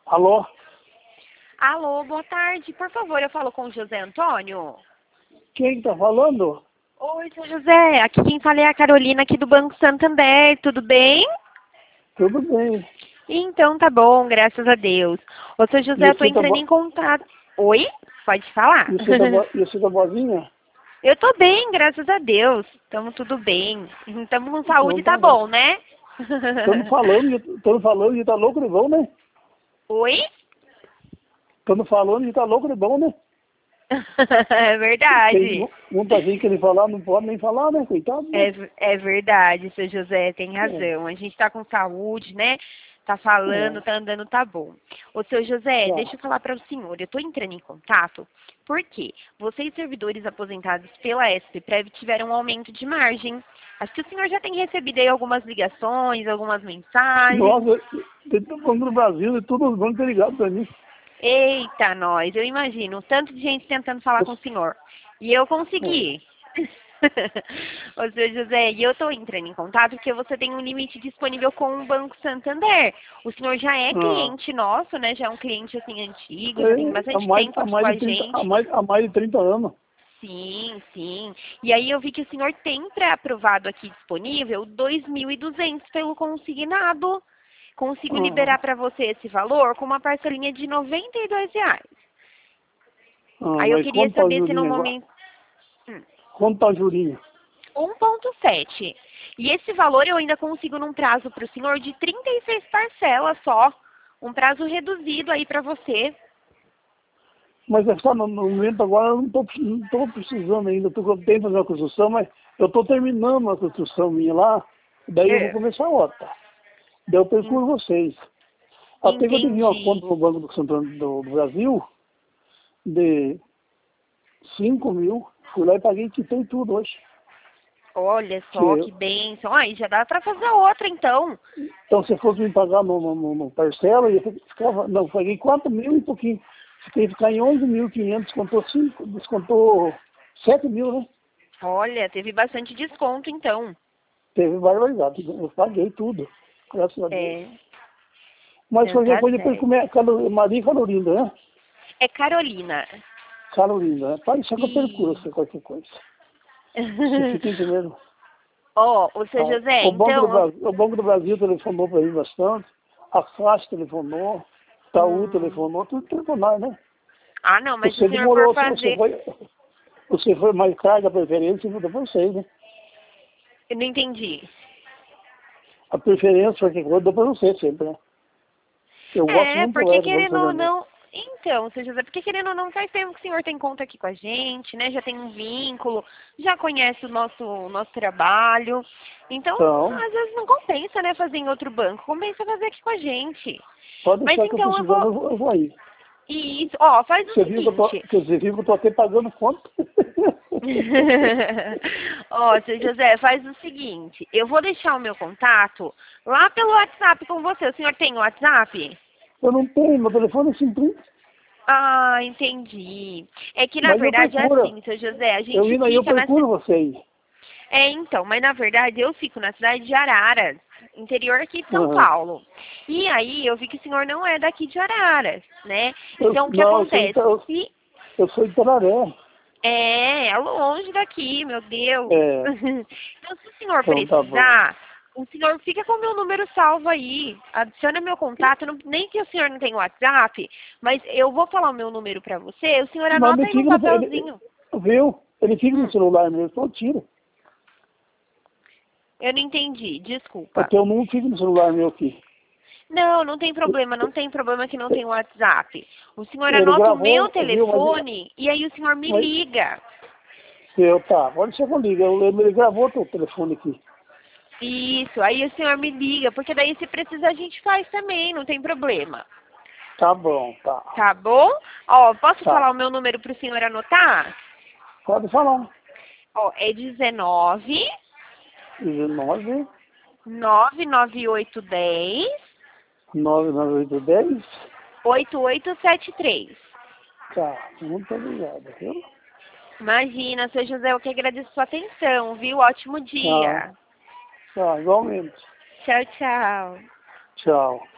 Alô? Alô, boa tarde. Por favor, eu falo com o José Antônio. Quem tá falando? Oi, seu José. Aqui quem fala é a Carolina aqui do Banco Santander. Tudo bem? Tudo bem. Então tá bom, graças a Deus. Ô, seu E José, eu tô você tá, entrando em contato. Oi? Pode falar? e você tá boazinha? Eu tô bem, graças a Deus. Tamo tudo bem. Tamo com Então saúde, tá tá bom. bom, né? Estamos falando de tá louco de bom, né? Oi? Estamos falando de tá louco de bom, né? É Tem verdade. muita gente que ele falar, não pode nem falar, né? Coitado, né? É verdade, seu José, tem É, razão. A gente tá com saúde, né? Tá falando, é, tá andando, tá bom. Ô, seu José, tá. deixa eu falar para o senhor. Eu tô entrando em contato porque vocês, servidores aposentados pela SPPrev, tiveram um aumento de margem. Acho que o senhor já tem recebido aí algumas ligações, algumas mensagens. Nossa, tem todo mundo no Brasil e todos os bancos estão ligados pra mim. Eita, nós, eu imagino, tanto de gente tentando falar com o senhor. E eu É. consegui. Ô, seu José, e eu estou entrando em contato porque você tem um limite disponível com o Banco Santander. O senhor já é Ah, cliente nosso, né? Já é um cliente assim antigo, já tem há bastante mais, tempo aqui com a gente. há mais de 30 anos. Sim, sim. E aí eu vi que o senhor tem pré-aprovado aqui disponível 2.200 pelo consignado. Consigo Ah, liberar para você esse valor com uma parcelinha de R$ 92. Aí eu mas queria quanto tá o saber se no jurinho agora? momento... Hum, Quanto tá o jurinho? 1,7. E esse valor eu ainda consigo num prazo para o senhor de 36 parcelas só. Um prazo reduzido aí para você. Mas é só no momento agora eu não tô precisando ainda, estou tentando fazer uma construção, mas eu estou terminando a construção minha lá, daí eu vou É. começar outra. Daí eu procuro vocês. Até que eu devia uma Entendi. conta no Banco do Central do Brasil de 5 mil, fui lá e paguei e quitei tudo hoje. Olha só Que, que bênção. Aí já dá para fazer outra então. então se fosse me pagar no parcela, eu ficava, não, paguei 4 mil e pouquinho. Fiquei ficar em 11.500, descontou 7 mil, né? Olha, teve bastante desconto então. Teve barbaridade, eu paguei tudo, graças a Deus. É, Mas não qualquer tá coisa depois certo. comer Maria Carolina, né? É Carolina. Carolina, né? Para isso que eu percuro E qualquer coisa. Você fica entendendo? ó, ô seu Ah, José, então O Banco do Brasil telefonou para mim bastante, a Caixa telefonou, Itaú hum, telefonou, tudo telefonar, né? ah não, mas se o Você senhor for demorou, fazer, você foi mais carga a preferência, mudou para vocês, né? eu não entendi. A preferência foi que eu dou para você sempre, né? Eu gosto É, muito porque do Banco querendo ou Santander. não. Então, seu José, porque querendo ou não, faz tempo que o senhor tem conta aqui com a gente, né? Já tem um vínculo, já conhece o nosso trabalho. Então, Então, às vezes não compensa, né, fazer em outro banco. Compensa fazer aqui com a gente. pode Mas deixar que eu então eu precisando, vou. eu vou aí. Isso, ó, faz o seguinte. Você viu que eu tô até pagando conta? Ó, seu José, faz o seguinte. Eu vou deixar o meu contato lá pelo WhatsApp com você. O senhor tem o WhatsApp? Eu não tenho, meu telefone é simples, Ah, entendi. É que na mas eu verdade é procuro. assim, seu José, a Eu gente indo aí, eu fica na procuro você aí. É, então, mas na verdade eu fico na cidade de Araras, interior aqui de São Uhum. Paulo. E aí eu vi que o senhor não é daqui de Araras, né? Então o que Não, acontece? Se eu sou de Tararé. é longe daqui, meu Deus. É, Então se o senhor então tá bom. precisar, o senhor fica com o meu número salvo aí. Adiciona meu contato, nem que o senhor não tenha WhatsApp, mas eu vou falar o meu número pra você, o senhor Mas anota ele aí no fica papelzinho. viu? Ele fica no Hum, celular mesmo, então tira. eu não entendi, desculpa. Até eu não fico no celular meu aqui. Não, não tem problema, não tem problema que não tem WhatsApp. O senhor Ele anota o meu gravou, viu? telefone e aí o senhor me Mas liga. tá, pode ser comigo. Eu lembro, ele gravou teu telefone aqui. Isso, aí o senhor me liga, porque daí se precisar a gente faz também, não tem problema. Tá bom, tá. Tá bom? Ó, posso Tá. falar o meu número pro senhor anotar? Pode falar. Ó, é 19 19 99810 99810. 8873. Tá, muito obrigado, viu? Imagina, seu José, eu que agradeço sua atenção, viu? Ótimo Tá, dia. tá, igualmente. Tchau, tchau. Tchau.